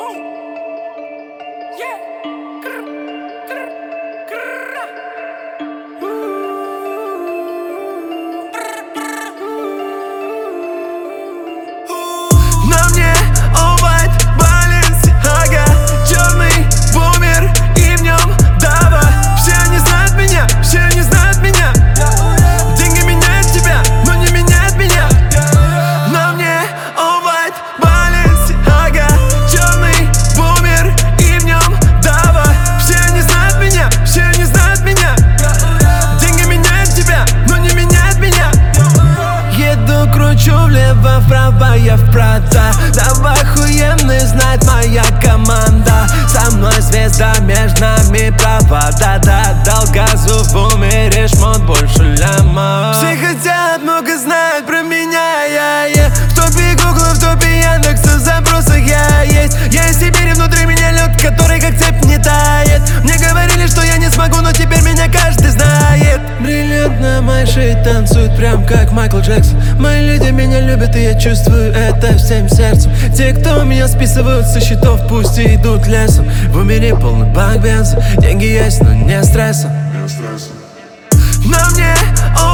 На мне all white Balenciaga, черный бумер и в нем дава. Все они знают меня, все они знают меня. Деньги меняют тебя, но не меняют меня. На мне all white Balenciaga, черный бумер и в нем дава. Все они знают меня, все они знают меня. Деньги меняют тебя, но не меняют меня. Еду, кручу влево, вправо, я в Прада. Давай охуенный, знает моя команда. Со мной звезда, между нами провода. Дал газу в бумере, шмот больше ляма. Все хотят, много знают про меня, В топе Гугла, в топе Яндекса, в запросах я есть. Я из Сибири, внутри меня лед, который как цепь не тает. Мне говорили, что я не смогу, но теперь меня каждый знает. Бриллиант на моей шее танцует прям как Майкл Джексон. Мои люди меня любят, и я чувствую это всем сердцем. Те, кто меня списывают со счетов, пусть и идут лесом. В умере полный бак бенза, деньги есть, но не стресса. На мне